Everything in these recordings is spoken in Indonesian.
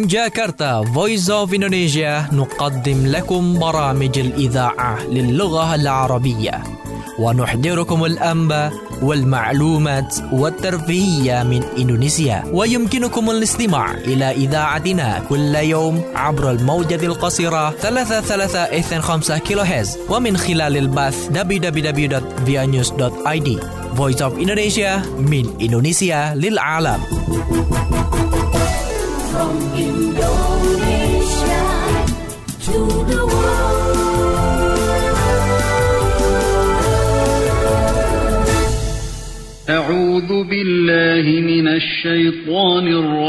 جاكرتا Voice of Indonesia نقدم لكم برامج الإذاعة للغة العربية ونحضركم الأنباء والمعلومات والترفيهية من إندونيسيا، ويمكنكم الاستماع إلى إذاعتنا كل يوم عبر الموجة القصيرة 3325 كيلوهرتز ومن خلال البث www.vianews.id. Voice of Indonesia من إندونيسيا للعالم. From Indonesia to the world. أعوذ بالله من الشيطان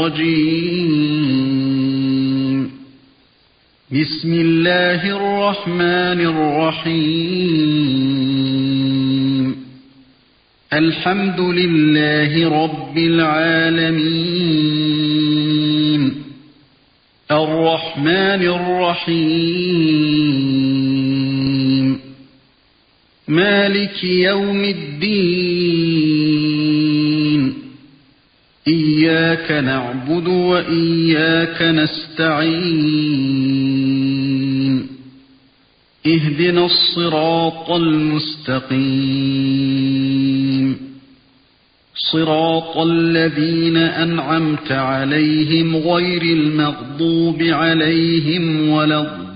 الرجيم. بسم الله الرحمن الرحيم. الحمد لله رب العالمين. الرحمن الرحيم. مالك يوم الدين. إياك نعبد وإياك نستعين. اهدنا الصراط المستقيم. صراط الذين أنعمت عليهم غير المغضوب عليهم ولا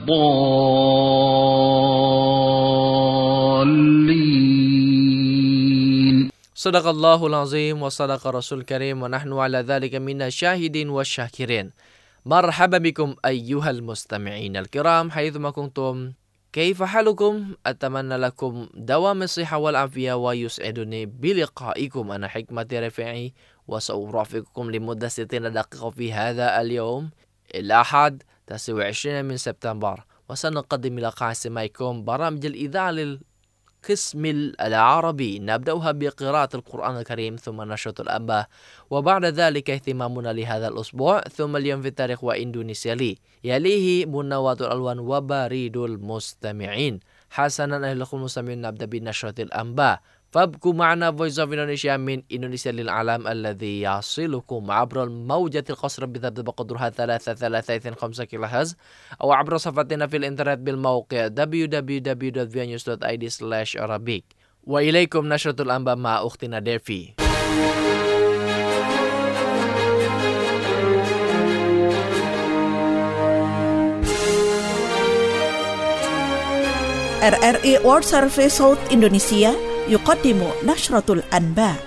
الضالين. Sadaqallahul azim wa sadaqa rasul karim wa nahnu ala dhalika minna syahidin wa syakirin. Marhaba bikum ayyuhal mustami'in al-kiram haythuma kuntum. Kaifa halukum? Atamanna lakum dawam as-sihha wal afiyah wa yus'iduni biliqa'ikum ana hikmati rafi'i wa sa'urafiqukum limuddah 60 daqiqah fi hadha al-yawm al-ahad 29 من سبتمبر وسنقدم لقاء سماعكم برامج الإذاعة للقسم العربي. نبدأها بقراءة القرآن الكريم ثم نشرة الأنباء وبعد ذلك اهتمامنا لهذا الأسبوع ثم اليوم في التاريخ وإندونيسيا يليه منوات الألوان وبريد المستمعين. حسنا أهلا المستمعين نبدأ بنشرة الأنباء. فابقوا معنا Voice of Indonesia من إندونيسيا للعالم الذي يصلكم عبر الموجة القصيرة بتردد بقدرها 3325 كيلوهرتز أو عبر صفحتنا في الإنترنت بالموقع www.vianews.id/arabic. وإليكم نشرة الأنباء مع أختنا ديفي. RRI World Service South Indonesia يقدم نشرة الأنباء.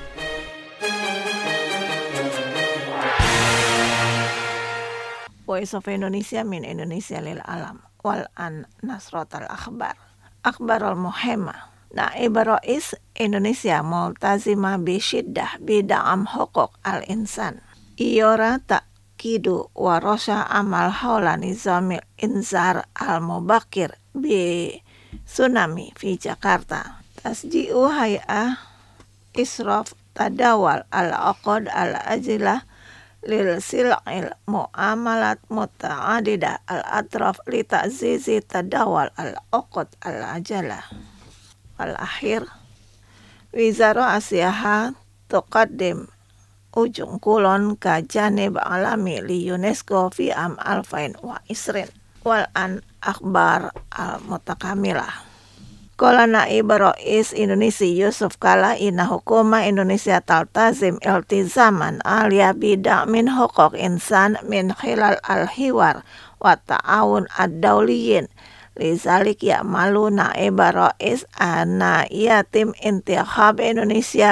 Voice of Indonesia من إندونيسيا للعالم. والآن نشرة الأخبار. أخبار المهمة. نائب رئيس إندونيسيا ملتزمة بشدة بدعم حقوق الإنسان. إيورا تأكيد ورشا عمل حول نظام الإنذار المبكر بتسونامي في جاكرتا. تشجيع هيئة إشراف تداول العقود العاجلة للسلع المعاملات متعددة الأطراف لتعزيز تداول العقود العاجلة. والأخير وزارة السياحة تقدم ujung kulon ke janib alami li UNESCO fi am 2020. والآن أخبار المتكاملة. قال نائب رئيس إندونيسيا يوسف كالا إن حكومة إندونيسيا تلتزم التزاما عاليا بدعم حقوق إنسان من خلال الحوار والتعاون الدوليين. لذلك يأمل نائب رئيس أن يتم انتخاب إندونيسيا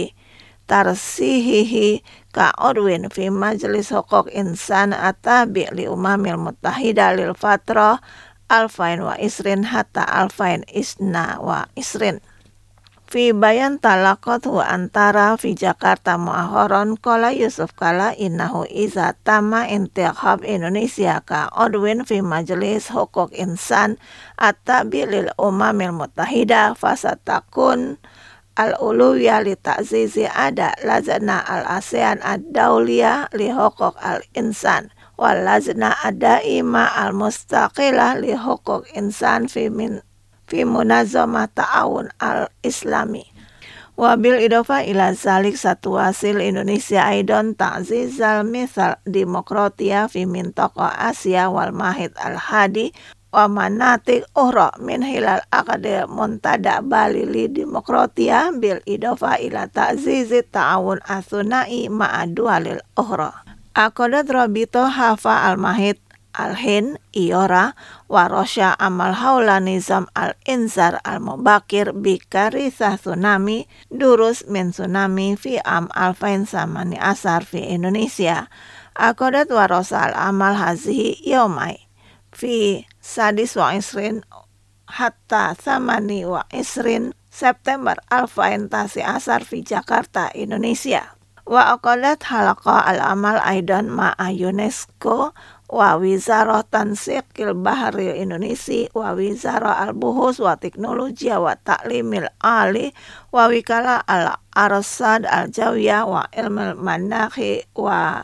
بترشيحه كعضو في مجلس حقوق إنسان التابع للأمم المتحدة للفترة 2020 حتى 2022. في بيان تلقته أنتارا في جاكرتا مؤخرا قال يوسف كالا إنه إذا تم انتخاب إندونيسيا كعضو في مجلس حقوق إنسان التابع للأمم المتحدة فستكون الأولوية لتعزيز أداء لجنة الآسيان الدولية لحقوق الإنسان واللجنة الدائمة المستقلة لحقوق الإنسان في منظمة التعاون الإسلامي. Wabil idofa ila zalik satu hasil Indonesia aidon ta'zizal misal demokratia fi mintaqa Asia wal mahid al-hadi wa manatik uhra min hilal akade muntada balili demokratia bil idofa ila ta'zizit ta'awun asunai ma'adualil uhra. Akodat robito hafa al-mahid al-hin iora warosya amal haula nizam al-inzar al-mubakir bikarisah tsunami durus min tsunami fi am alfain samani asar fi Indonesia. Akodat warosa al-amal hazihi yaumai fi sadis wa isrin hatta samani wa isrin September alfain tasi asar fi Jakarta, Indonesia. Wa akodat halaqa al-amal aidan ma'a UNESCO wa Wizarah Tansiqil Bahri Indonesia wa Wizarah Al-Buhus wa Teknologi wa Ta'limil Ali wa Wikala Al-Arsad Al-Jawiyah wa Ilmul Manakhi wa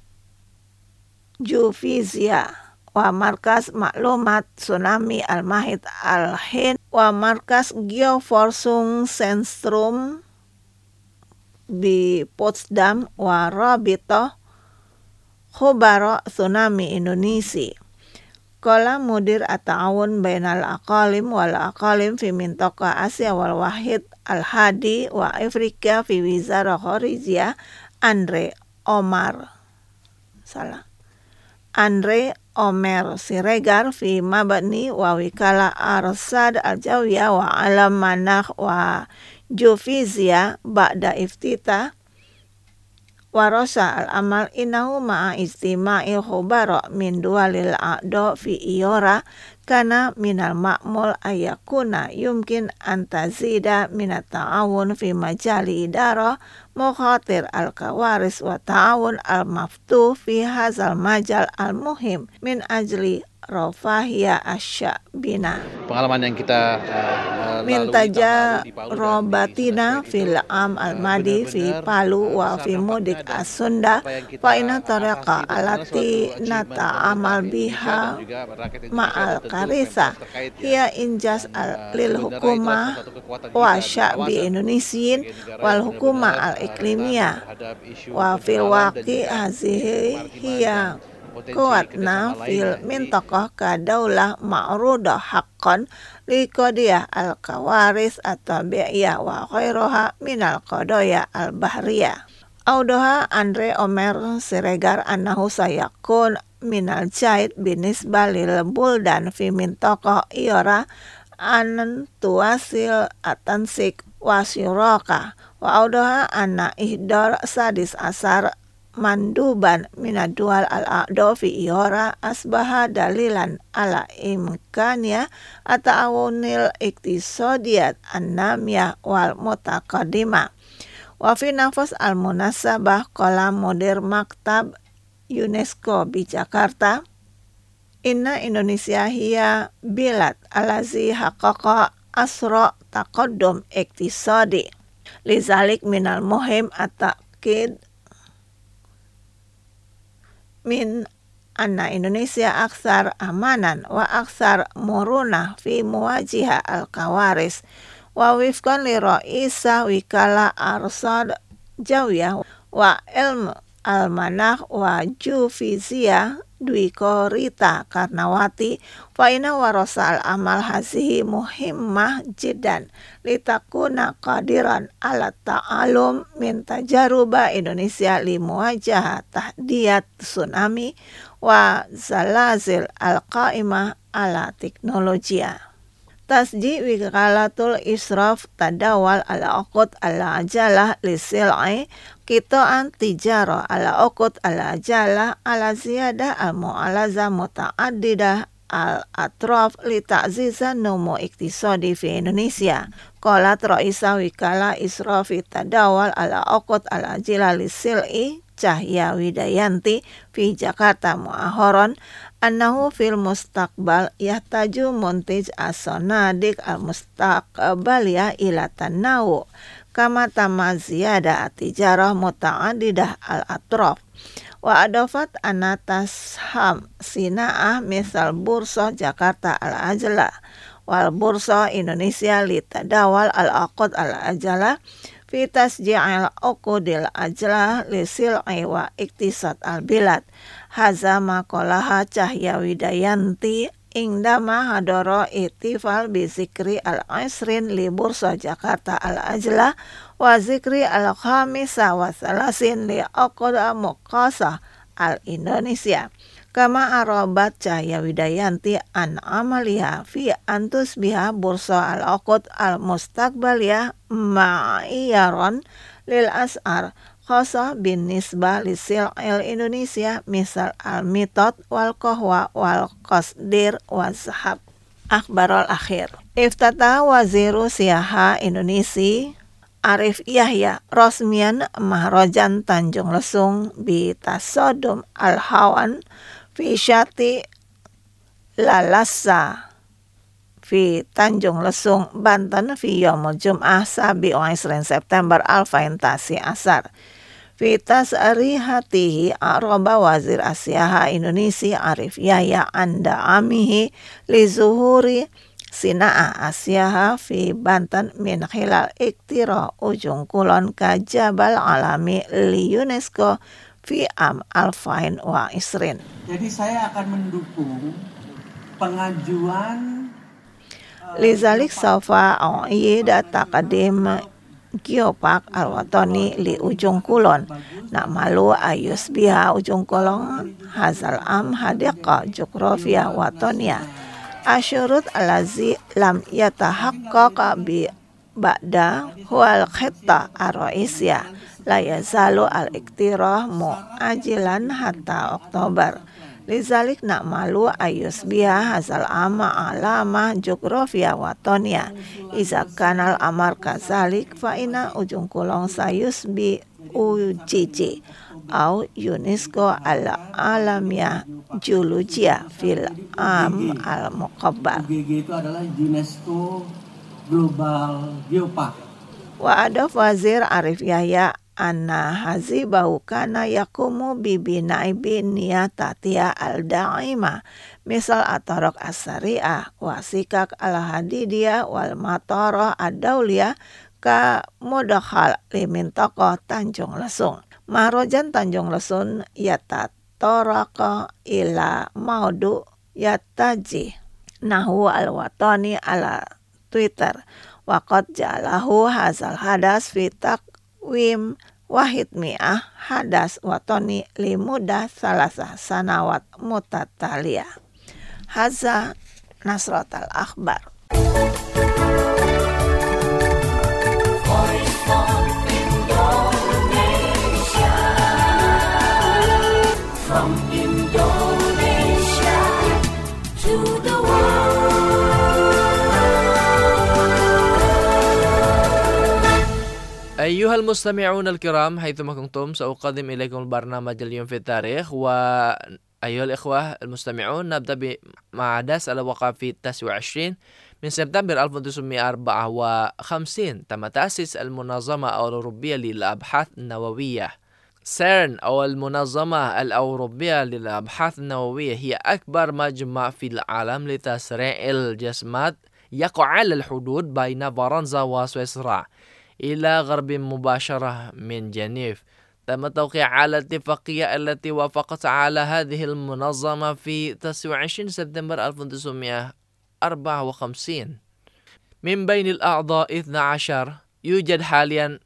Geofizia wa Markas Maklumat Tsunami Al-Mahid Al-Hin wa Markas Geoforschungszentrum di Potsdam wa Rabitoh Khubara Tsunami Indonesia. Qala mudir at-ta'awun bainal aqalim wal aqalim fi mintaqa Asia wal wahid al-hadi wa Afrika fi Wizarah Kharijiyah Andre Omer Siregar fi Mabani wa Wikala Arsad Al-Jawiyah wa Alam Manakh wa Geofizia ba'da iftitah warosa al-amal innahu ma'a istima'i khubara min dualil a'do fi iora kana minal ma'mul ayakuna yumkin antazida minat ta'awun fi majali idara mukhatir al-kawaris wa ta'awun al-maftuh fi hazal majal al-muhim min ajli rafahiyah asyabina. Pengalaman yang kita mintaja robatina fil am al-madi fi Palu wa fi mudik as-Sunda fa inna tariqa alati nata amal biha ma'al karisa hiya injas lil hukumah wa sya'bi Indonesian wal hukumah al-iklimiyah wa fil waqi hazihi hiya kuatna fil mintaqah kadaulah ma'rudah haqqan liqadiyah al-kawaris at-tabi'iyah wa khairuha minal qadaya al-bahriyah. Audoha Andre Omer Siregar annahu sayakun minal jaid binisbah lil buldan fi mintaqah iora an tuasil atansik wasyuraka wa audoha anna ihdar sadis asar manduban minadual al-a'do fi iora asbaha dalilan ala imkaniyah ata'awunil iktisodiyat annamiyah wal mutaqaddimah. Wa fi nafas al-munasabah qala mudir maktab UNESCO di Jakarta inna Indonesia hiya bilad alazi haqqaqa asra taqaddum iktisadi lizalik minal muhim at-ta'kid min anna Indonesia aksar amanan wa aksar murunah fi muwajiha al-kawaris wa wifkan li ra'isa wikala arsad jawiyah wa ilm al-manakh wa geofizia Dwi Korita Karnawati fa inna warasa al-amal hazihi muhimmah jiddan litakuna qadiran ala ta'alum min tajaruba Indonesia li muwajah tahdiyat tsunami wa zalazil al-qaimah ala teknologia. Tasji wikalatul israf tadawal ala uqud ala ajalah lisil'i qita'an tijara ala uqud ala ajalah ala ziyadah al-mu'alaza muta'addidah al-atraf li ta'ziza numu iktisadi fi Indonesia. Qalat Raisa wikala israfi tadawal ala uqud ala ajalah lisil'i Cahya Widayanti fi Jakarta Mu'ahoron annahu fil mustaqbal yahtaju muntij as-sanadik al-mustaqbaliyah ila tanawu kama tamaziyada at-tijarah muta'addidah al-atraf wa adafat anatasham sina'ah misal bursa Jakarta al-ajla wal bursa Indonesia li tadawal al-aqd al-ajala fi tasji'il uqudil ajlah li sil'i wa iktisad al-bilad. Haza maqalaha Cahya Widayanti indama hadoro itifal bi zikri al-asrin li Bursa Jakarta al-ajlah wa zikri al-khamisa wa salasin li uqud muqasa al-Indonesia. Kama arabat Cahya Widayanti an amaliha fi antus biha Bursa al-uqud al-mustaqbaliyah ma'iyaron lil as'ar khasa bin nisbah li sil'il Indonesia misal al-mitot wal qahwa wal qasdir wa zahab. Akhbarul akhir. Iftata waziru siyaha Indonesia Arif Yahya Rosmian Maharajan Tanjung Lesung bi tasodum al-hawan fi syati lalassa fi Tanjung Lesung Banten fi yaumul Jum'ah 27 September 2019 fi tasrihatihi araba wazir Asyaha Indonesia Arif Yahya anda amihi li zuhuri Sinaa Asyaha fi Banten min khilal iktira ujung kulon ka Jabal Alami li UNESCO fi am alfain wa isrin. Jadi saya akan mendukung pengajuan Lizalik Safa Aida Taqadim Geopark Al-Watani li ujung kulon nak malu ayus biha ujung kulon hazal am hadiqa Jugrafia Watonia asyurut alazi lam yatahaqqaqa bi ba'da huwal khitta ar-raisiyah la yazalu al-iktirah mu'ajilan hatta Oktober. Lizalik nak malu ayus biha hazal ama alama Jugrafia Watonia iza kanal amar kazalik fa ina ujung kulong sayus bi UGG au UNESCO al-alamiyah geologia fil am al-muqabbal. UGG itu adalah UNESCO Global Geopark. Wa adaf wazir Arif Yahya anna hazibahu kana yakumu bibina'i biniyatatia al-da'ima misal atarok as-sari'ah wa sikak al-hadidiyah wal matara ad-dawliyah ka mudakhal limintaqah Tanjung Lesung. Maharajan Tanjung Lesung yatataraka ila maudu yataji nahu al-watani ala Twitter waqad ja'alahu hazal hadas fi taqwim wahid mi'ah hadas watani limudah salasah sanawat mutataliyah. Haza Nasratul Akhbar. From Indonesia to the أيها المستمعون الكرام حيثما كنتم سأقدم إليكم البرنامج اليوم في التاريخ. وأيها الإخوة المستمعون نبدأ مع أحداث الواقع في 29 من سبتمبر 1954 تم تأسيس المنظمة الأوروبية للأبحاث النووية. سيرن أو المنظمة الأوروبية للأبحاث النووية هي أكبر مجمع في العالم لتسريع الجسمات يقع على الحدود بين فرنسا وسويسرا إلى غرب مباشرة من جنيف. تم التوقيع على الاتفاقية التي وافقت على هذه المنظمة في 29 سبتمبر 1954. من بين الأعضاء 12 يوجد حاليا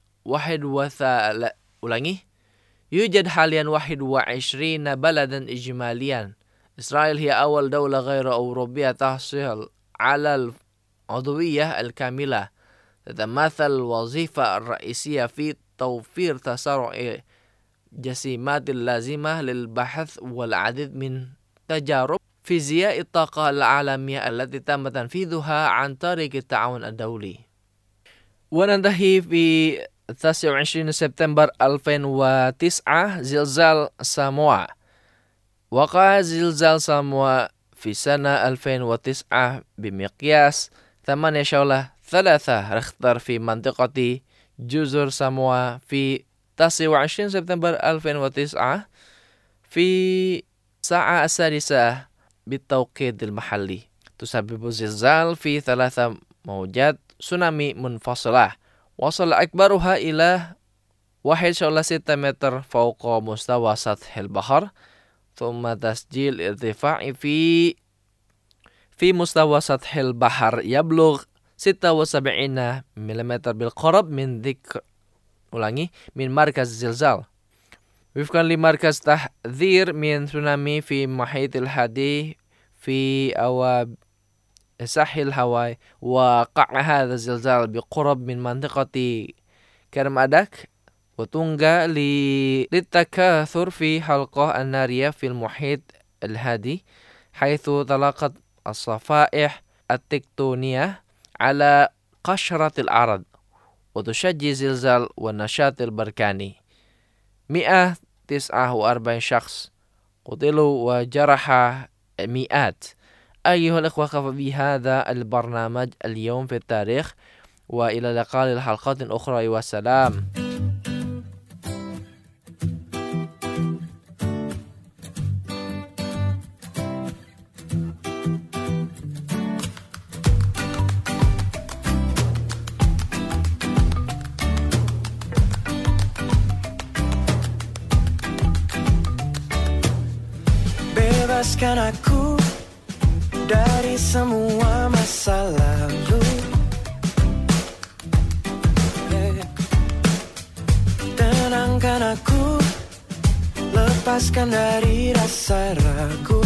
21 بلدا إجماليا. إسرائيل هي أول دولة غير أوروبية تحصل على العضوية الكاملة. تتمثل الوظيفة الرئيسية في توفير تسارع جسيمات اللازمة للبحث والعديد من تجارب فيزياء الطاقة العالمية التي تم تنفيذها عن طريق التعاون الدولي. وننتهي في 29 سبتمبر 2009 زلزال ساموا. وقع زلزال ساموا في سنة 2009 بمقياس 8.3 ريختر في منطقة جزر ساموا في 29 سبتمبر 2009 في الساعة 6 بالتوقيت المحلي. تسبب الزلزال في 3 موجات تسونامي منفصلة وصل أكبرها إلى 1.6 متر فوق مستوى سطح البحر. ثم تسجيل ارتفاع في مستوى سطح البحر يبلغ 76 ملم بالقرب من من مركز الزلزال. وفقا لمركز تحذير من تسونامي في محيط الهادي في ساحل هاواي، وقع هذا الزلزال بقرب من منطقة كرمادك وتونغا للتكاثر في حلقة النارية في المحيط الهادي، حيث تلاقت الصفائح التكتونية على قشرة الأرض وتشجع زلزال والنشاط البركاني. 149 شخص قتلوا وجرح مئات. أيها الأخوة، كفى بهذا البرنامج اليوم في التاريخ، وإلى اللقاء الحلقات أخرى، والسلام. Bebaskan aku dari semua masa lalu, tenangkan aku, lepaskan dari rasa ragu.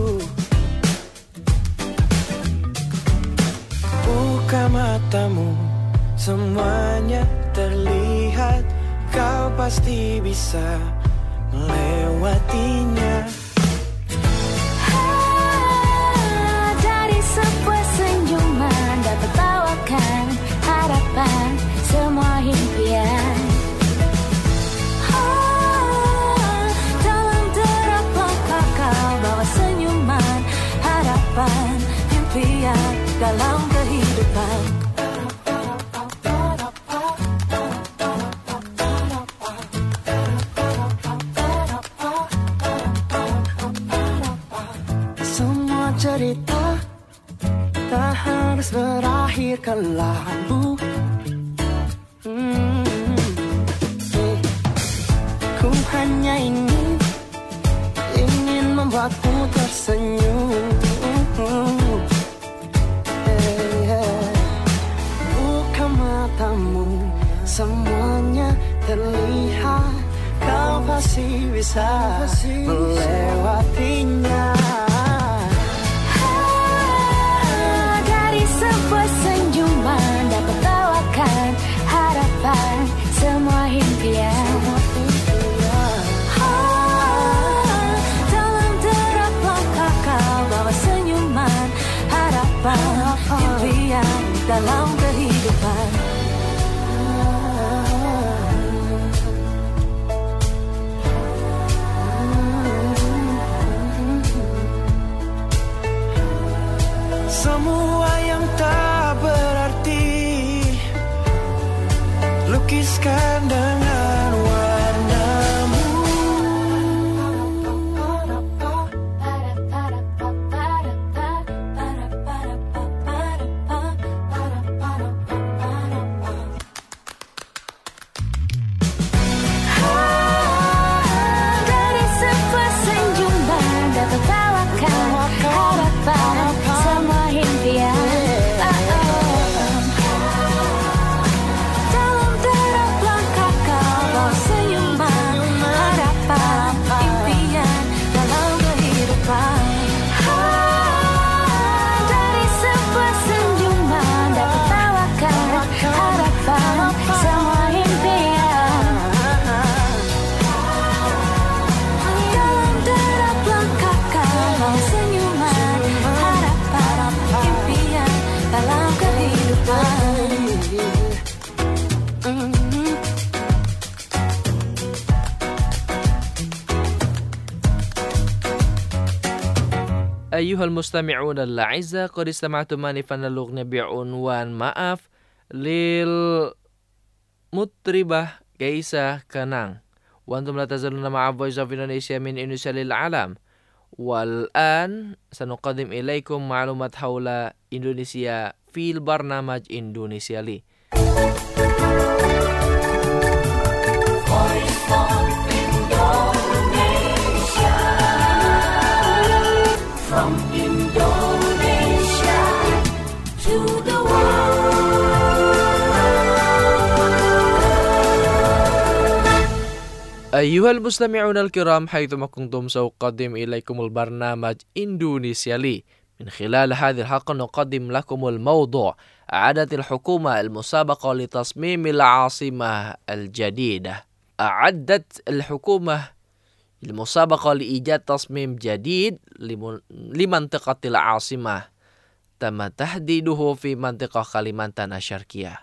Buka matamu, semuanya terlihat, kau pasti bisa melewatinya. Tertawakan harapan semua impian. Dalam derap langkah kau bawa senyuman, harapan, impian dalam kehidupan. Semua cerita tak harus berakhir kelabu. Ku hanya ingin membuatmu tersenyum. Buka matamu, semuanya terlihat, kau pasti bisa melewatinya. Sebuah senyuman dapat tawakan harapan semua impian. Dalam derap langkah kau bawa senyuman, harapan, impian dalam kehidupan. Semua yang tak berarti lukiskan dengan warnamu. Dari sebuah senyuman dapat tawakan harapan semua impian. Dalam derap langkah kau bawa senyuman, harapan, impian dalam kehidupan. Dari sebuah senyuman dapat tawakan harapan semua impian. Dalam derap langkah kau bawa senyuman, harapan, impian dalam kehidupan. أيها المستمعون الأعزاء، قد استمعتم آنفا الأغنية بعنوان "Maaf" للمطربة كيسة كنang. وأنتم لا تزالون مع Voice of Indonesia من إندونيسيا للعالم. والآن سنقدم إليكم معلومات حول إندونيسيا في البرنامج إندونيسيا لي. أيها المستمعون الكرام حيثما كنتم سأقدم إليكم البرنامج إندونيسيا لي. من خلال هذه الحلقة نقدم لكم الموضوع أعادت الحكومة المسابقة لتصميم العاصمة الجديدة. أعدت الحكومة المسابقة لإيجاد تصميم جديد لمنطقة العاصمة تم تحديده في منطقة كاليمانتان الشرقية.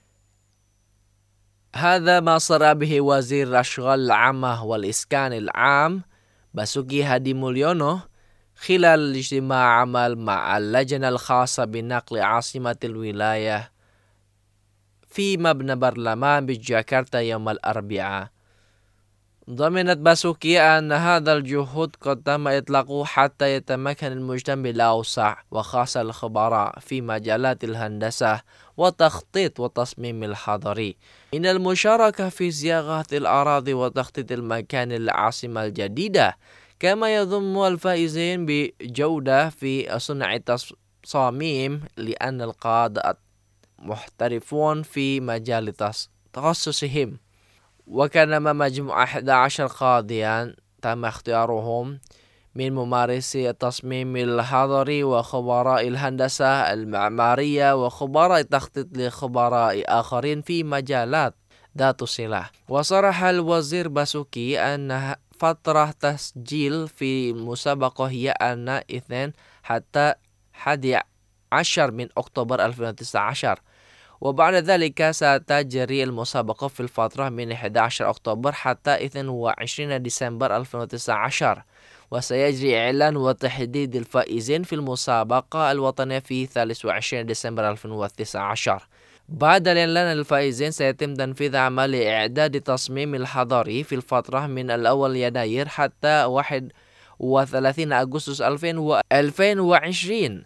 هذا ما صرح به وزير الأشغال العامة والإسكان العام باسوكي هادي موليونو خلال اجتماع عمل مع اللجنة الخاصة بنقل عاصمة الولاية في مبنى برلمان بجاكرتا يوم الأربعاء. ضمنت باسوكي أن هذا الجهود قد تم إطلاقه حتى يتمكن المجتمع الأوسع وخاصة الخبراء في مجالات الهندسة والتخطيط والتصميم الحضري من المشاركة في صياغة الأراضي وتخطيط المكان للعاصمة الجديدة، كما يضم الفائزين بجودة في صنع التصاميم لأن القادة محترفون في مجال تخصصهم. وكان مجموعة 11 قاضيا تم اختيارهم من ممارسي التصميم الحضري وخبراء الهندسة المعمارية وخبراء التخطيط لخبراء آخرين في مجالات ذات صلة. وصرح الوزير باسوكي أن فترة تسجيل في المسابقة هي أن 2 حتى 11 من أكتوبر 2019، وبعد ذلك ستجري المسابقة في الفترة من 11 أكتوبر حتى 22 ديسمبر 2019، وسيجري إعلان وتحديد الفائزين في المسابقة الوطنية في 23 ديسمبر 2019. بعد الإعلان الفائزين سيتم تنفيذ عمل إعداد التصميم الحضري في الفترة من الأول يناير حتى 31 أغسطس 2020.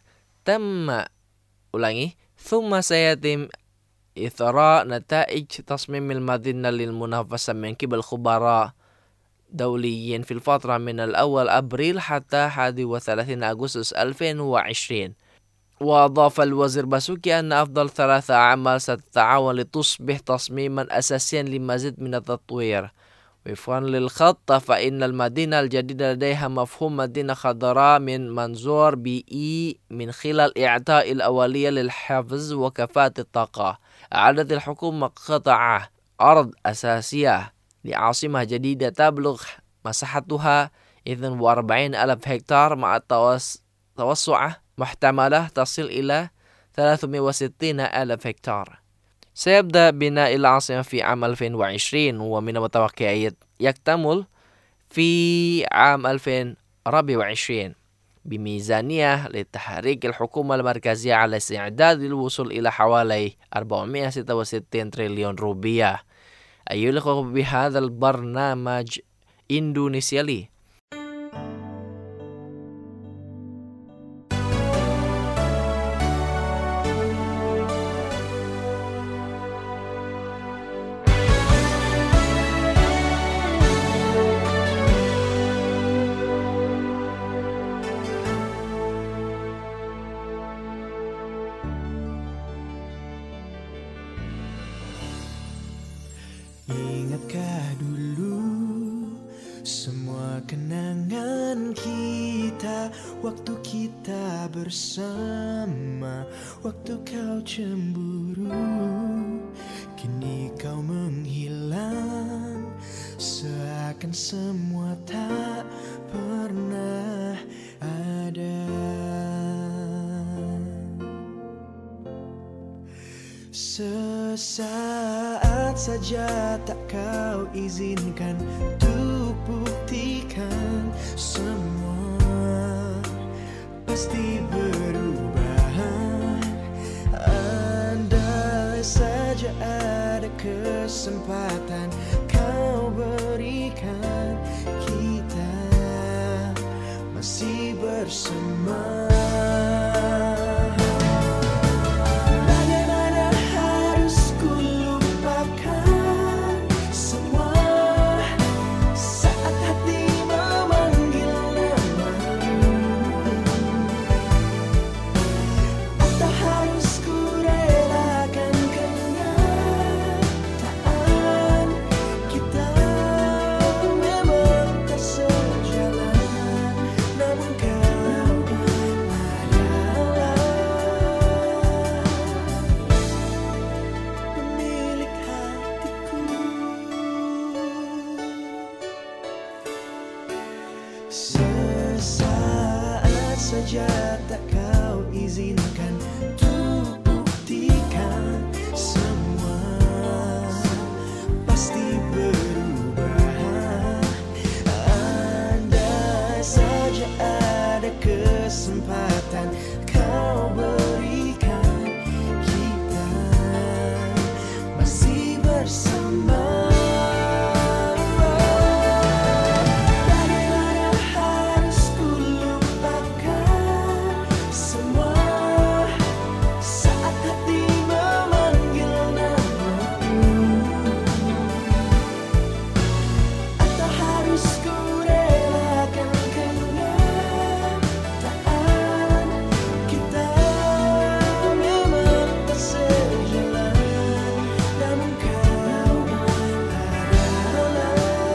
ثم سيتم إثراء نتائج تصميم المدينة للمنافسة من قبل خبراء دوليين في الفترة من الأول أبريل حتى 31 أغسطس 2020. وأضاف الوزير باسوكي أن أفضل 3 أعمال ستتعاون لتصبح تصميما أساسيا لمزيد من التطوير. وفقا للخطة فإن المدينة الجديدة لديها مفهوم مدينة خضراء من منظور بيئي من خلال إعطاء الأولية للحفظ وكفاءة الطاقة. أعدت الحكومة قطعة أرض أساسية لعاصمة جديدة تبلغ مساحتها 42,000 هكتار مع توسعة محتملة تصل إلى 360,000 هكتار. سيبدأ بناء العاصمة في عام 2020 ومن المتوقع يكتمل في عام 2024 بميزانية لتحريك الحكومة المركزية على استعداد للوصول إلى حوالي 466 تريليون روبية. أيها الأخوة بهذا البرنامج إندونيسيا لي. Ingatkah dulu semua kenangan kita, waktu kita bersama, waktu kau cemburu, kini kau menghilang, seakan semua tak pernah ada. Sesaat saja tak kau izinkan untuk buktikan semua pasti berubah. Andai saja ada kesempatan kau berikan, kita masih bersama. Bagaimana harus tak kau izinkan untuk buktikan, semua pasti berubah. Andai saja ada kesempatan kau berikan, kita masih bersama. Bagaimana harus ku lupakan semua saat hati memanggil namamu, atau harus ku relakan kenyataan kita memang tak sejalan, namun kau adalah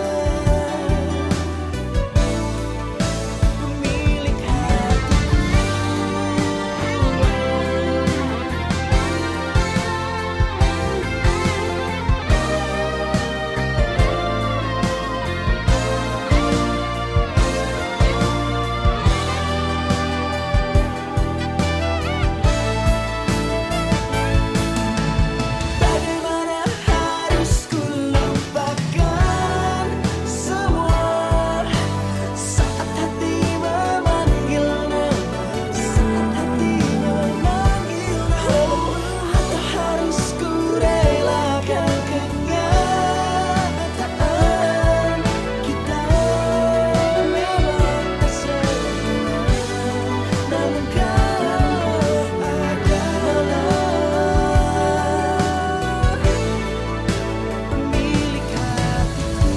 pemilik hatiku. Bagaimana harus ku lupakan semua saat hati memanggil namamu, saat hati memanggil namamu, atau harus ku relakan kenyataan kita memang tak sejalan, namun kau adalah pemilik hatiku.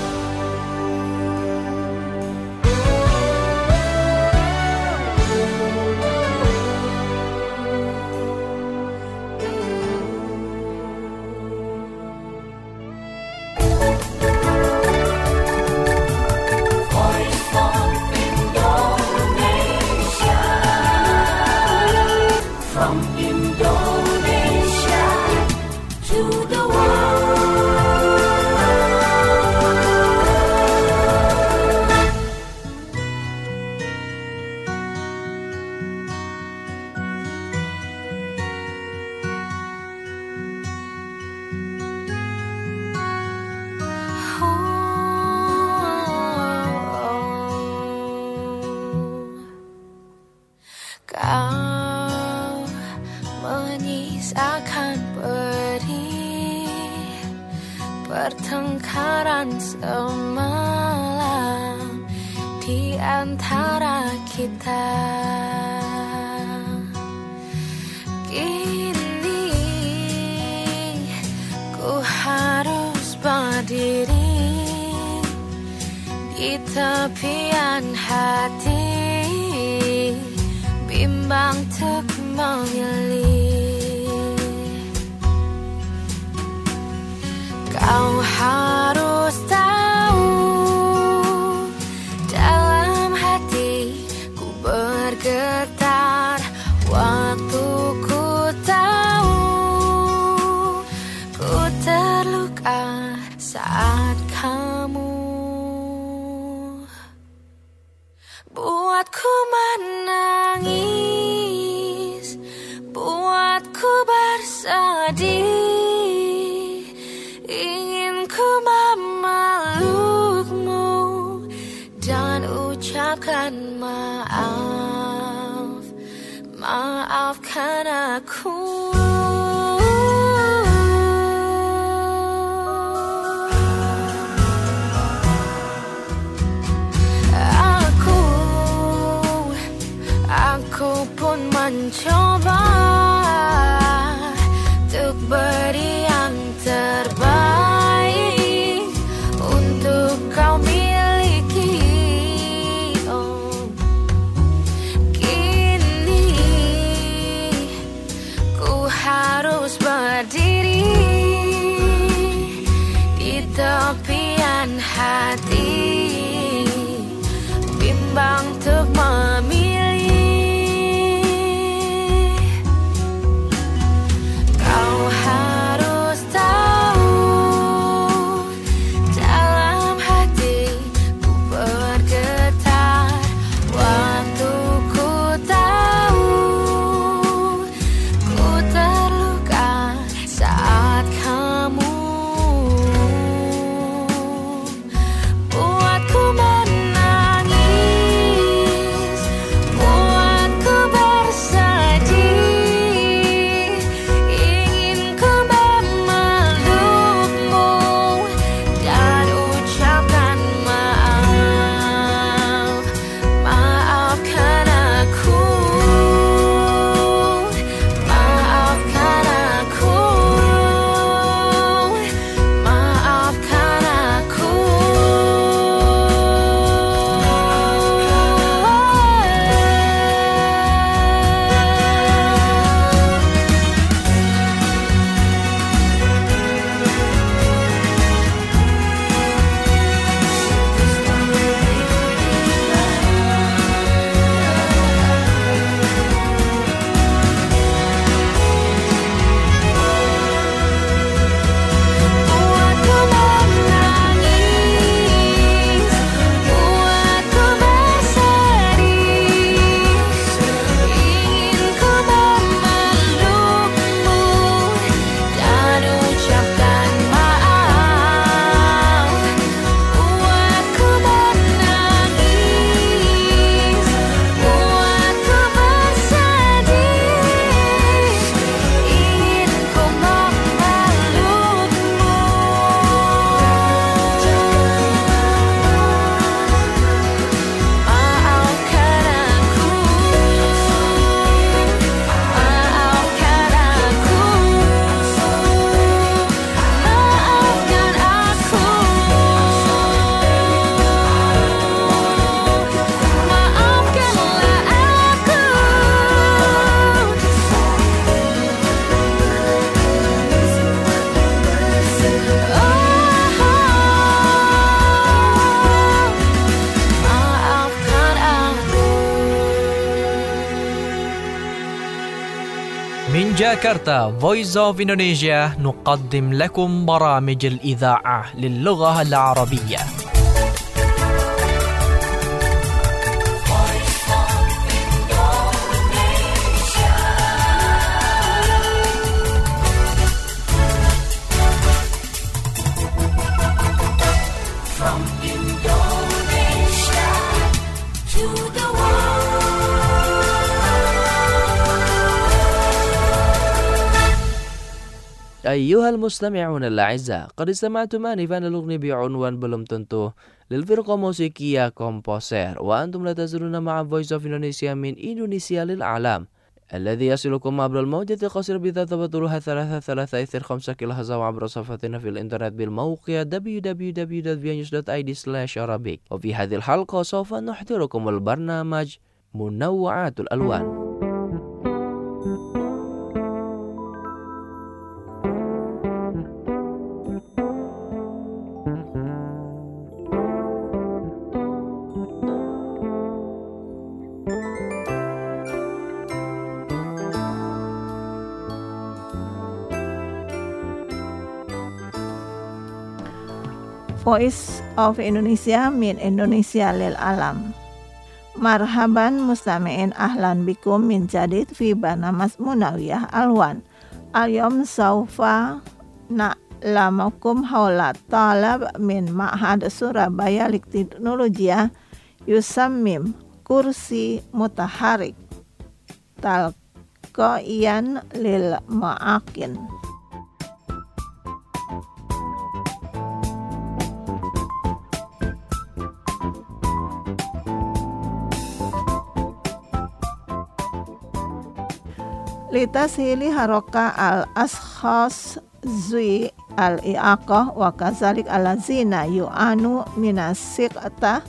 Kau menyisakan perih pertengkaran semalam di antara kita. Kini ku harus berdiri di tepian hati, bimbang untuk memilih. Kau harus tahu, dalam hati ku bergetar waktu ku tahu ku terluka saat kamu buatku menangis, buatku bersedih, ingin ku memelukmu dan ucapkan maaf, maafkan aku. Aku pun mencoba untuk beri yang terbaik untuk kau miliki. Oh, kini ku harus berdiri di tepian hati, bimbang untuk memilih. Ku bergetar waktu ku tak جاكرتا Voice of Indonesia نقدم لكم برامج الإذاعة للغة العربية. أيها المستمعون الأعزاء، قد استمعتم آنفا الأغنية بعنوان بلum tentu للفرقة موسيقية كومبوسير، وأنتم لا تزالون مع Voice of Indonesia من إندونيسيا للعالم، الذي يصلكم عبر الموجة القصيرة بذات طولها 3.3 كيلوهرتز وعبر صفحتنا في الإنترنت بالموقع www.vianews.id/Arabic. وفي هذه الحلقة سوف نحضركم البرنامج منوعات الألوان. Voice of Indonesia min Indonesia lil alam. Marhaban mustami'in ahlan bikum min jadid fi barnamas Munawiyah Alwan. Al-yawm sawfa na'lamakum hawla talab min Ma'had Surabaya Teknologia yusammim kursi mutaharik talqaiyan lil ma'akin. Litashili haroka al-askhas zui al-i'aqah wa kazalik alazina yu'anu minasiqta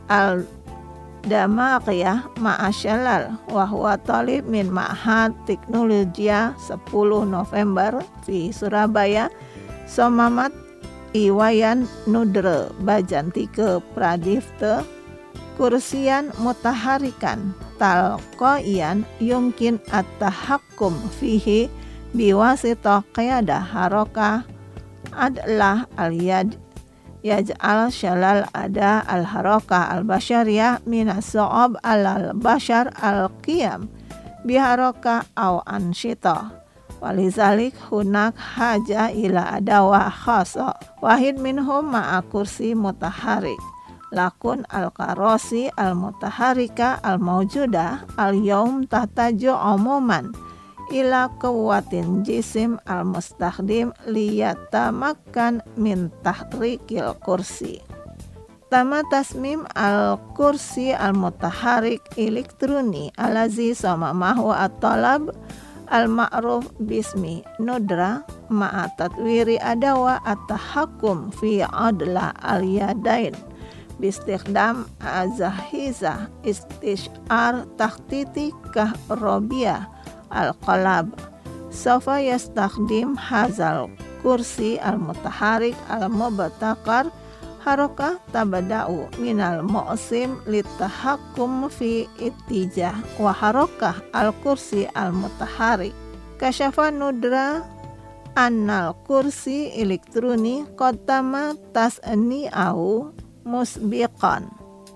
al-damaqiyah ma'asyalal wa huwa talib min Ma'had Teknologia 10 November fi Surabaya somamat iwayan nudre bajantike pradifte kursian mutaharikan talqaiyan yumkin at-tahakkum fihi biwasitah qiyadah harokah adlah al-yad yaj'al syalal ada al-harokah al-basyariyah minas so'ab al-bashar al-qiyam biharokah aw ansyitah walizalik hunak haja ila adawa khasa wahid minhum ma'a kursi mutaharik lakun al-karosi al-mutaharika al-mawjudah al-yawm tahtaju umuman ila kuwatin jisim al-mustakhdim liyatamakkan min tahrikil kursi. Tama tasmim al-kursi al-mutaharik elektroni alazi sama mahwa at-talab al-ma'ruf bismi nudra ma'a tatwiri adawa at-tahakkum fi adla al-yadain bistikhdam azahizah istish'ar takhtiti kahrobiyah al-qalab sofa yastakhdim hazal kursi al-mutaharik al-mubatakar harokah tabada'u minal mu'sim litahakkum fi ittijah wa harokah al-kursi al-mutaharik kasyafa nudra annal kursi elektroni qotama tasni'ahu musbiqan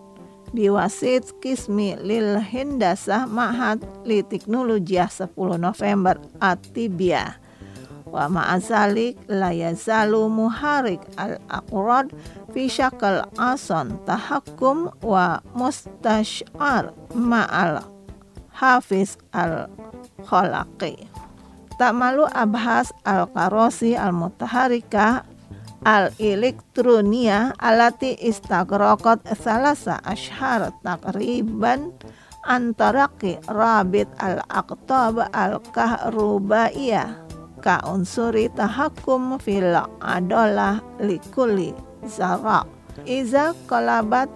biwasit kismi lil hindasah Ma'had li Teknologia 10 November at-Tibiyah wa ma'azalik la yazalu muharik al-aqrad fi syakal ason tahakkum wa mustash'ar ma'al hafiz al-khalaqi ta'malu abhas al-karosi al-mutaharikah al-elektronia alati istagraqat salasa ashhar takriban antaraki rabit al-aqtab al-kahrubaiyah ka unsuri tahakkum fil adalah likulli zara iza qalabat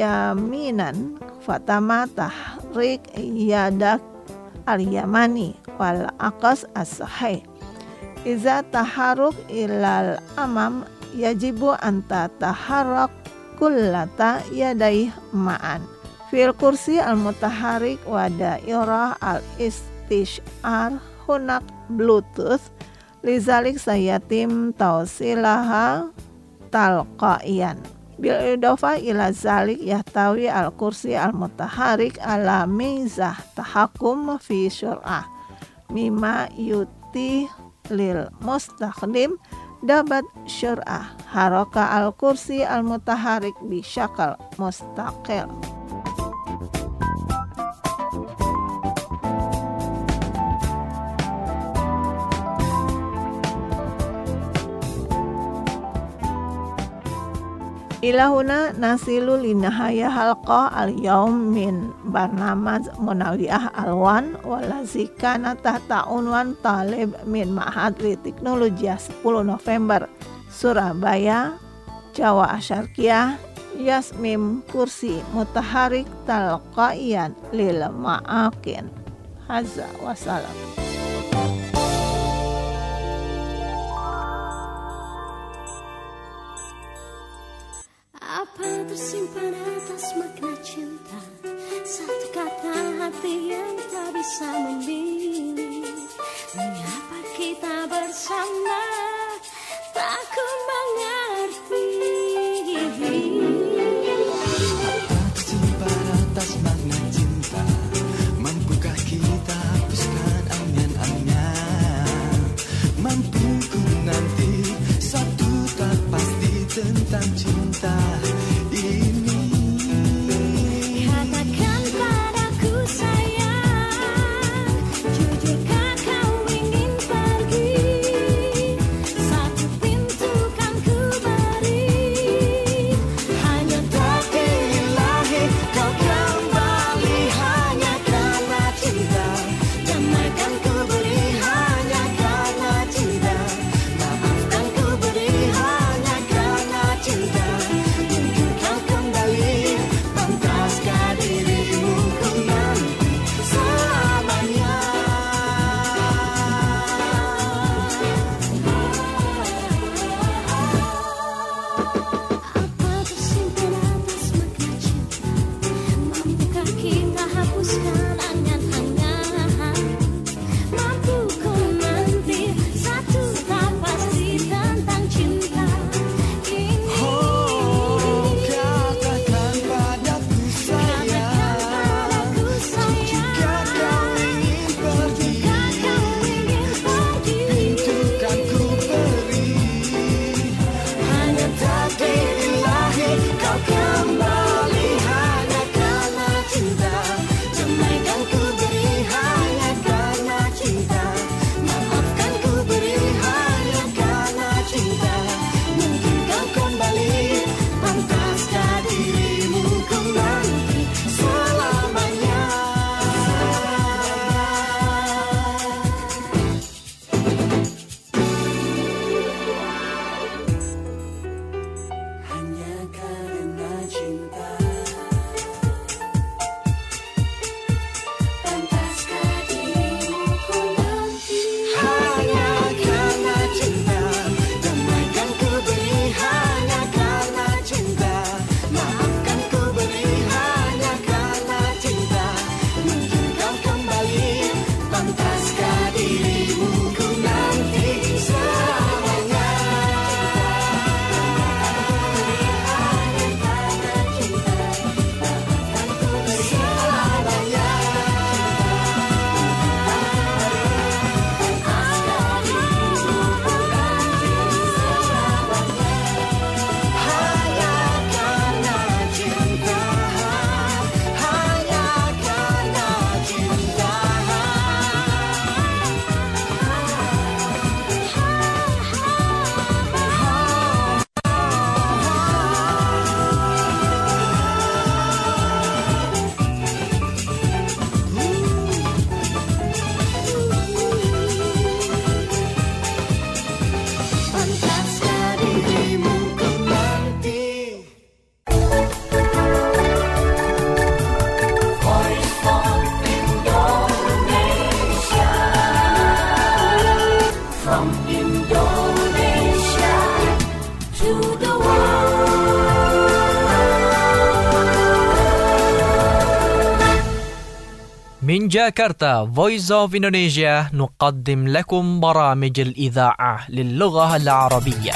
yaminan fatama tahrik yadak al-yamani wal aqas as-sahih iza taharuk ilal amam yajibu anta taharrak kullata yadaih ma'an fil kursi al-mutaharik wa dairah al-istish'ar hunak Bluetooth lizalik sayatim tausilaha talqaiyan bil idofa ila zalik yahtawi al-kursi al-mutaharik ala mizah tahakum fi syur'ah mimma yuti lil mustakhdim dapat syur'ah haraka al-kursi al-mutaharik bisyakal mustaqil. Ilahuna nasilu linahaya halqa al-yaum min barnamaj Munawiyah Alwan walazikana tahta unwan talib min Ma'had li Teknologia 10 November Surabaya Jawa Asyarkiyah Yasmim kursi mutaharik talqaiyan lil ma'akin. Hadza wassalam. Apa tersimpan atas makna cinta, satu kata hati yang tak bisa memilih. Mengapa kita bersama, tak ku mengerti. Apa tersimpan atas makna cinta, mampukah kita hapuskan angan-angan? Mampu nanti satu tak pasti tentang cinta ini. من جاكرتا Voice of Indonesia نقدم لكم برامج الإذاعة للغة العربية.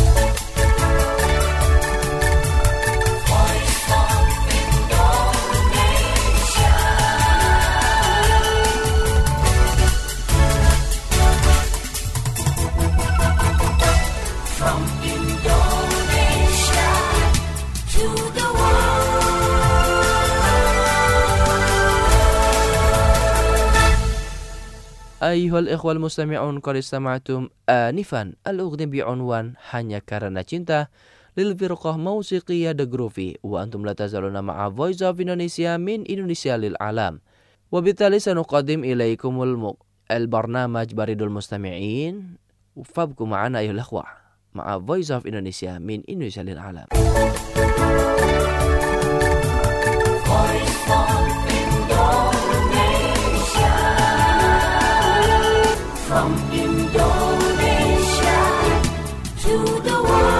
أيها الإخوة المستمعون قد استمعتم آنفا الأغنية بعنوان Hanya Karena Cinta للفرقة موسيقية The Groovy وأنتم لا تزالون مع Voice of Indonesia من إندونيسيا للعالم وبالتالي سنقدم إليكم البرنامج بريد المستمعين فابقوا معنا أيها الإخوة مع Voice of Indonesia من إندونيسيا للعالم. From Indonesia to the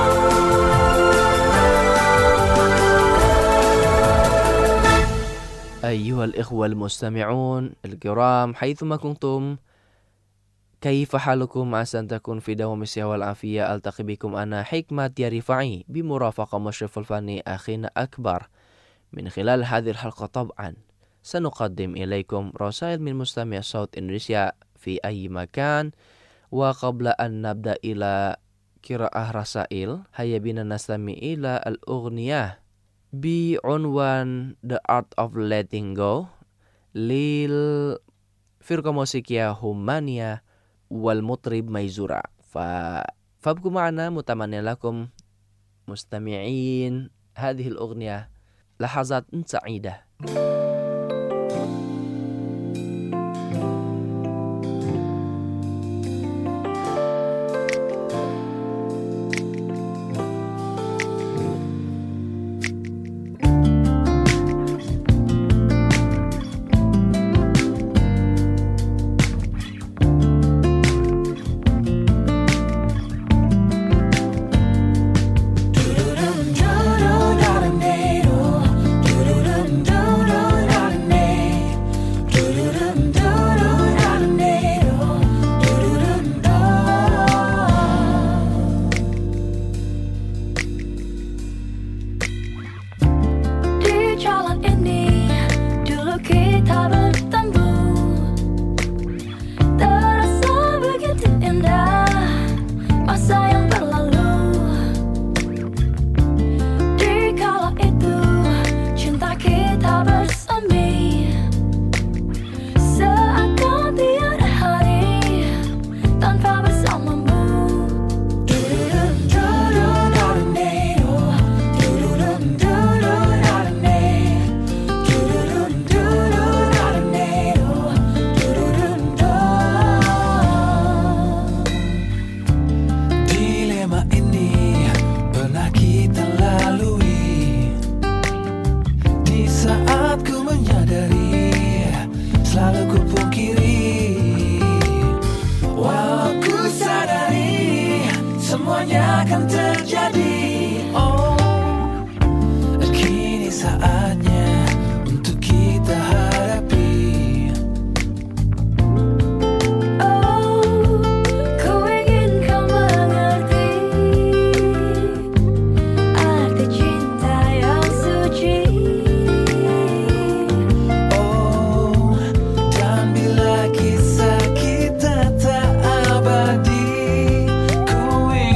world. أيها الإخوة المستمعون الكرام حيثما كنتم كيف حالكم؟ عسى أن تكون في دوام الصحة والعافية. ألتقي بكم أنا حكمة يا رفاعي بمرافقة مشرف الفني أخينا أكبر. من خلال هذه الحلقة طبعا سنقدم إليكم رسائل من مستمع صوت إندونيسيا في أي مكان. وقبل أن نبدأ إلى قراءة رسائل هيا بنا نستمع إلى الأغنية بعنوان The Art of Letting Go للفرقة موسيقية هومانيا والمطرب ميزورا. فابقوا معنا متمنى لكم مستمعين هذه الأغنية لحظات سعيدة.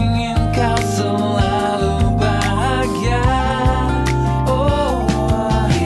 Kau selalu bahagia.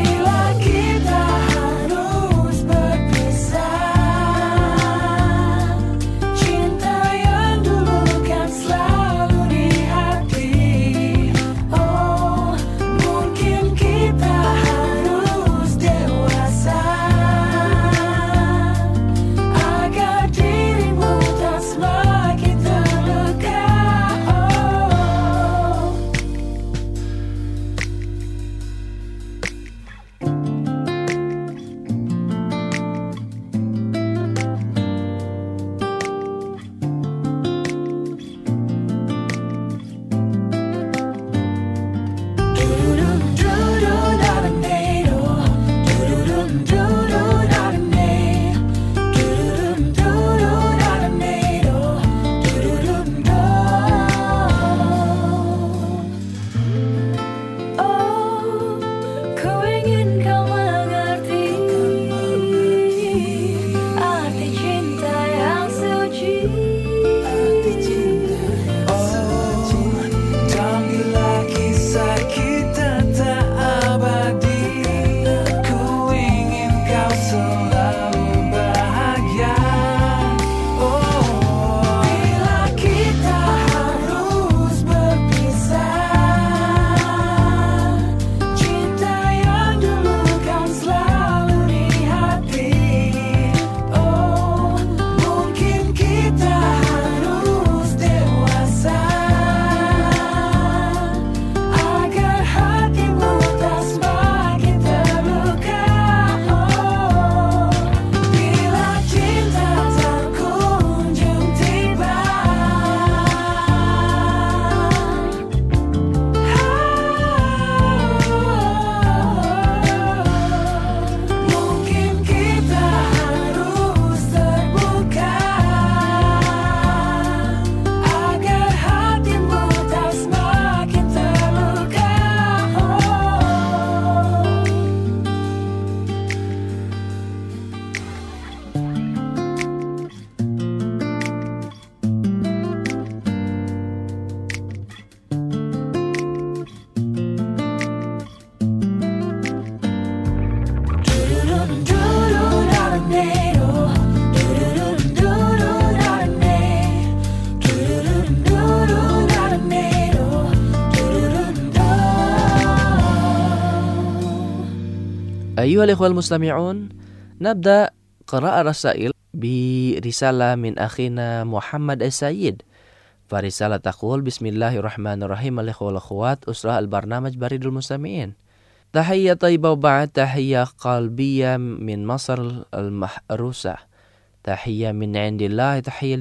أيها الإخوة المستمعون، نبدأ قراءة رسائل برسالة من أخينا محمد السيد. فرسالة تقول: بسم الله الرحمن الرحيم. الإخوة والأخوات أسرة البرنامج بريد المستمعين، تحية طيبة وبعد تحية قلبية من مصر المحروسة، تحية من عند الله، تحية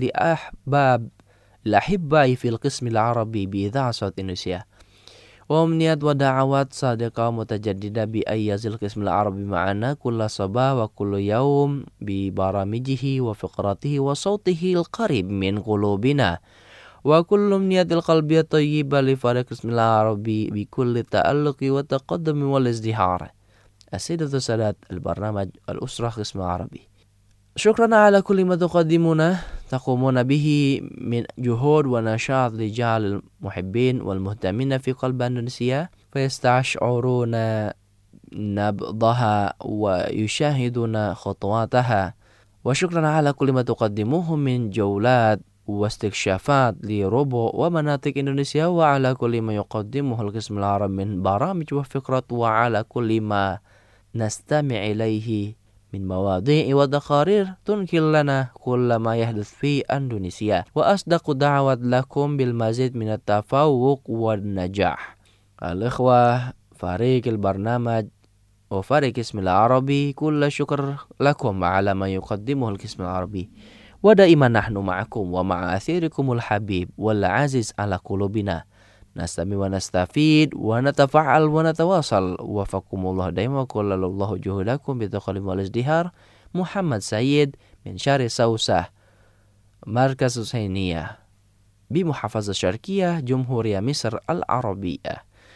لأحبائي في القسم العربي بإذاعة صوت إندونيسيا، وأمنيات ودعوات صادقة متجددة بأن يزل القسم العربي معنا كل صباح وكل يوم ببرامجه وفقراته وصوته القريب من قلوبنا، وكل أمنيات القلبية الطيبة لفريق القسم العربي بكل التألق والتقدم والازدهار. السيدة السادات، البرنامج الأسرة قسم العربي، شكرا على كل ما تقومون به من جهود ونشاط لجعل المحبين والمهتمين في قلب إندونيسيا فيستشعرون نبضها ويشاهدون خطواتها، وشكرا على كل ما تقدموه من جولات واستكشافات لربوع ومناطق إندونيسيا، وعلى كل ما يقدمه القسم العربي من برامج وفقرات، وعلى كل ما نستمع إليه من مواضيع وتقارير تنقل لنا كل ما يحدث في إندونيسيا. وأصدق دعوة لكم بالمزيد من التفوق والنجاح. الإخوة فريق البرنامج وفريق القسم العربي، كل شكر لكم على ما يقدمه القسم العربي، ودائما نحن معكم ومع أثيركم الحبيب والعزيز على قلوبنا، نستمع ونستفيد ونتفاعل ونتواصل. وفقكم الله دائما، وكل الله جهودكم بالتقدم والازدهار. محمد سيد من شارع سوسة، مركز حسينية بمحافظة الشرقية، جمهورية مصر العربية.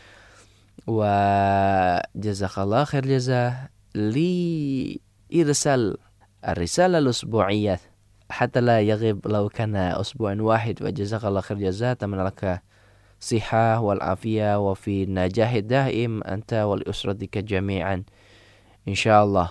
وجزاك الله خير جزاء لإرسال الرسالة الأسبوعية حتى لا يغيب لو كان أسبوع واحد. وجزاك الله خير جزاء، أتمنى لك صحة والعافية وفي النجاح الدائم أنت ولأسرتك جميعا إن شاء الله.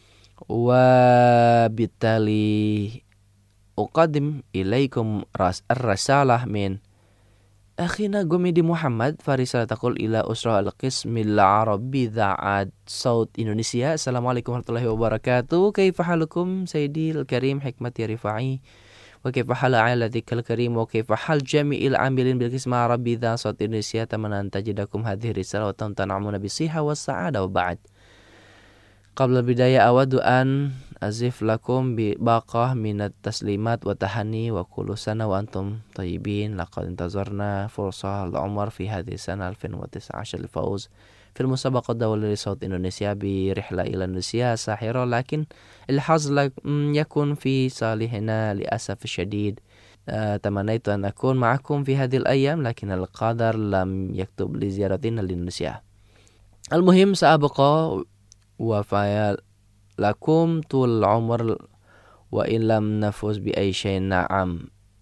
وبالتالي أقدم إليكم الرسالة من أخينا جميدي محمد، فرسالة تقول: إلى أسرة القسم العربي إذاعة صوت إندونيسيا، السلام عليكم ورحمة الله وبركاته. كيف حالكم سيدي الكريم حكمتي رفاعي، وكيف حال عائلتك الكريم، وكيف حال جميع العاملين بالقسم العربي إذاعة صوت إندونيسيا. أتمنى أن تجدكم هذه الرسالة وتنعمون بالصحة والسعادة. وبعد، قبل البداية أود أن أزف لكم بباقة من التسليمات والتهاني، وكل سنة وأنتم طيبين. لقد انتظرنا فرصة العمر في هذه السنة 2019 للفوز في المسابقة الدولية لصوت إندونيسيا برحلة إلى إندونيسيا ساحرة، لكن الحظ لم يكن في صالحنا للأسف الشديد. تمنيت أن أكون معكم في هذه الأيام، لكن القدر لم يكتب لي زيارتنا لإندونيسيا. المهم، سأبقى وفايا لكم طول العمر وإن لم نفوز بأي شيء. نعم،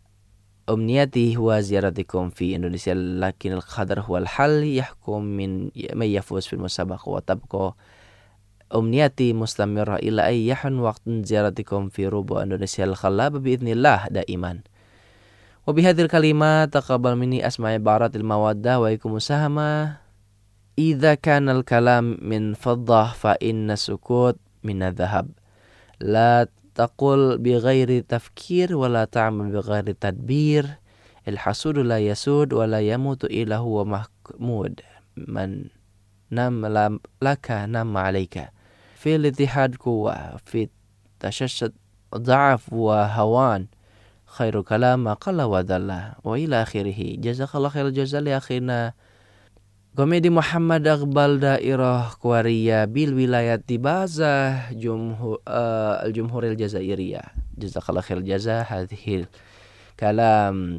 أمنيتي هو زيارتكم في إندونيسيا، لكن القدر هو الحل، يحكم من يفوز في المسابقة، وتبقى أمنيتي مستمرة إلى أن يحن وقت زيارتكم في ربوع إندونيسيا الخلابة بإذن الله دائما. وبهذه الكلمات تقبل مني أسمع عبارات المودة وإياكم مساهمة. إذا كان الكلام من فضة فإن السكوت من الذهب. لا تقل بغير تفكير ولا تعمل بغير تدبير. الحسود لا يسود ولا يموت إلا هو محمود. من نم لك نم عليك. في الاتحاد قوة، في التشتت ضعف وهوان. خير كلام ما قل ودل، وإلى آخره. جزاك الله خير الجزاء لأخينا Komedi Muhammad Iqbal Dairah Kuwaria bil wilayat Tibaza الجمهورية الجزائرية. جزاك الله خير الجزاء. هذه الكلام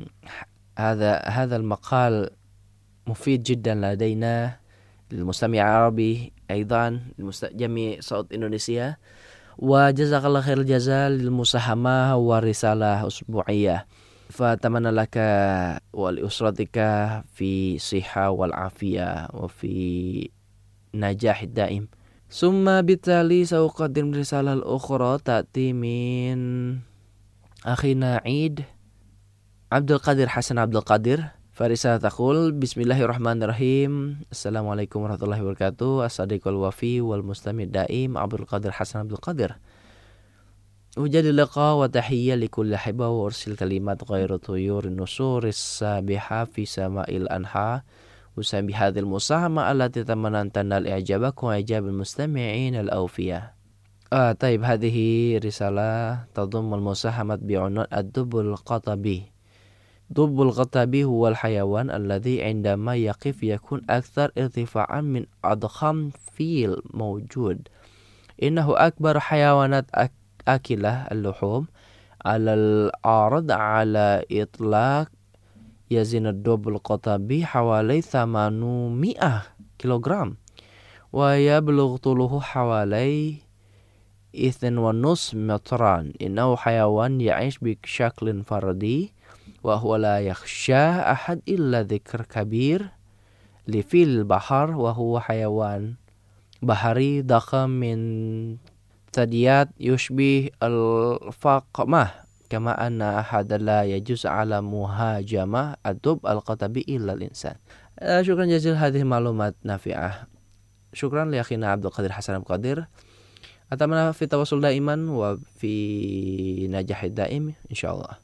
هذا المقال مفيد جدا لدينا للمستمع العربي، أيضا جميع صوت إندونيسيا. وجزاك الله خير الجزاء للمساهمة والرسالة أسبوعية. فأتمنى لك ولأسرتك في صحة والعافية وفي نجاح الدائم. ثم بالتالي سأقدم الرسالة الأخرى تأتي من أخينا عيد عبد القادر حسن عبد القادر. Farisa taqul bismillahirrahmanirrahim. Assalamualaikum warahmatullahi wabarakatuh. As-sadiqul wafi wal mustamid daim Abdul Qadir Hasan Abdul Qadir. Ujadi liqa wa tahiyya likulli hiba wa ursil kalimat ghairu tuyur nusuris sabiha fi sama'il anha. Usami hadhil musahama allati tamanantana al-i'jabak wa i'jab al-mustami'in al-awfiyah. طيب هذه رسالة تضم المساهمة بعنوان الدب القطبي. دب القطبي هو الحيوان الذي عندما يقف يكون أكثر ارتفاعا من أضخم فيل موجود. إنه أكبر حيوانات أكلة اللحوم على الأرض على إطلاق. يزن الدب القطبي حوالي 800 كيلوغرام ويبلغ طوله حوالي 2.5 مترا. إنه حيوان يعيش بشكل فردي وهو لا يخشى أحد إلا ذكر كبير لفيل البحر وهو حيوان بحري ضخم من ثدييات يشبه الفقمة كما أن أحد لا يجوز على مهاجمة الدب القطبي إلا الإنسان. شكرا جزيلا هذه معلومات نافعة. شكرا لأخينا عبد القادر حسن أبو قادر. أتمنى في التواصل دائما وفي نجاح الدائم إن شاء الله.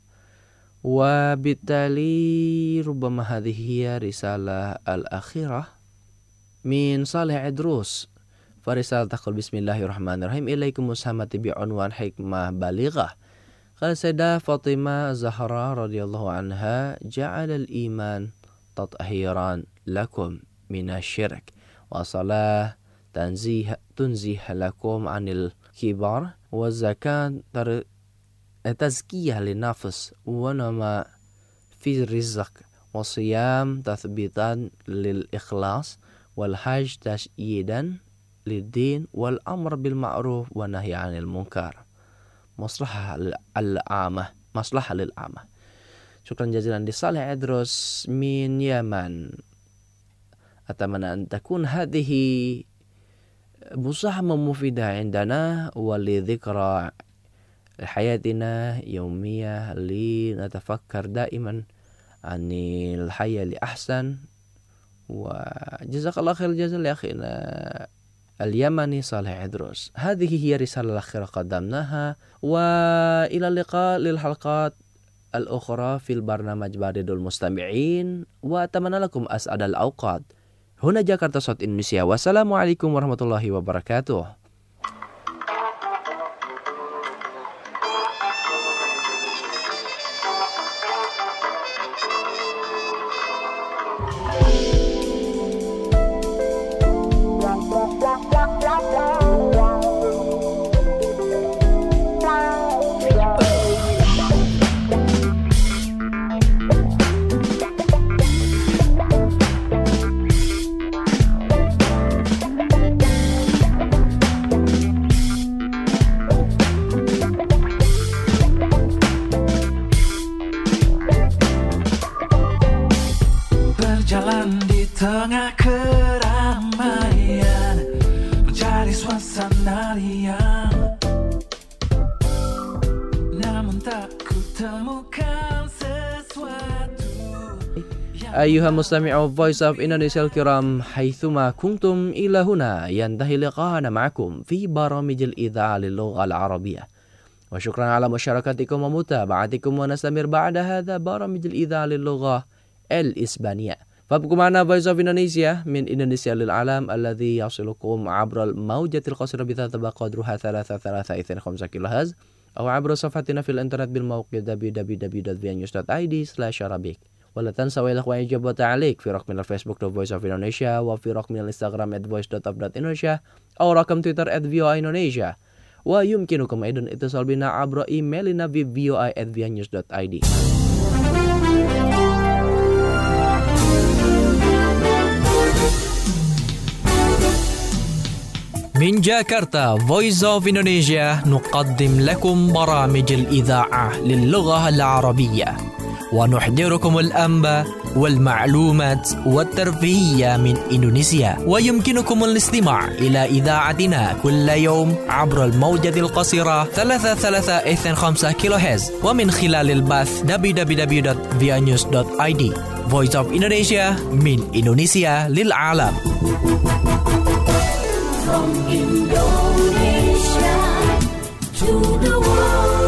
وبالتالي ربما هذه هي رسالة الأخيرة من صالح عدروس. فرسالة تقول بسم الله الرحمن الرحيم إليكم مساهمة بعنوان حكمة بالغة. قال سيدة فاطمة الزهراء رضي الله عنها جعل الإيمان تطهيرا لكم من الشرك وصلاة تنزيه لكم عن الكبار والزكاة تزكية للنفس ونما في الرزق والصيام تثبيتا للإخلاص والحج تشييدا للدين والأمر بالمعروف والنهي عن المنكر مصلحة للعامة. شكرا جزيلا لصالح عدروس من يمن. أتمنى أن تكون هذه مساهمة مفيدة عندنا ولذكرى حياتنا يومية لنتفكر دائما عن الحياة لأحسن. وجزاك الله خير الجزاء لأخينا اليمني صالح عدروس. هذه هي رسالة الأخيرة قدمناها وإلى اللقاء للحلقات الأخرى في البرنامج بريد المستمعين وأتمنى لكم أسعد الأوقات. هنا جاكرتا صوت إندونيسيا والسلام عليكم ورحمة الله وبركاته. Berjalan di tengah keramaian, mencari suasana riang, namun tak kutemukan sesuatu. أيها المستمعون Voice of Indonesia الكرام حيثما كنتم إلى هنا ينتهي لقاءنا معكم في برامج الإذاعة للغة العربية. وشكرا على مشاركتكم ومتابعتكم ونستمر بعد هذا برامج الإذاعة للغة الإسبانية. فابقوا معنا Voice of Indonesia من إندونيسيا للعالم الذي يصلكم عبر الموجة القصيرة بتتبع قدرها 325 كيلوهرتز أو عبر صفحتنا في الإنترنت بالموقع www.vnews.id/arabic. ولا تنسوا يا إخواني إجابة وتعليق في رقم الفيسبوك Voice of Indonesia وفي رقم الإنستغرام @voice.of.indonesia أو رقم تويتر @voaindonesia. ويمكنكم أيضا اتصال بنا عبر إيميلنا في voi@vnews.id. من جاكرتا Voice of Indonesia نقدم لكم برامج الإذاعة للغة العربية. ونحضركم الأنباء والمعلومات والترفيهية من إندونيسيا. ويمكنكم الاستماع إلى إذاعتنا كل يوم عبر الموجة القصيرة 3325 كيلوهرتز ومن خلال البث www.vianews.id. Voice of Indonesia من إندونيسيا للعالم. From Indonesia to the world.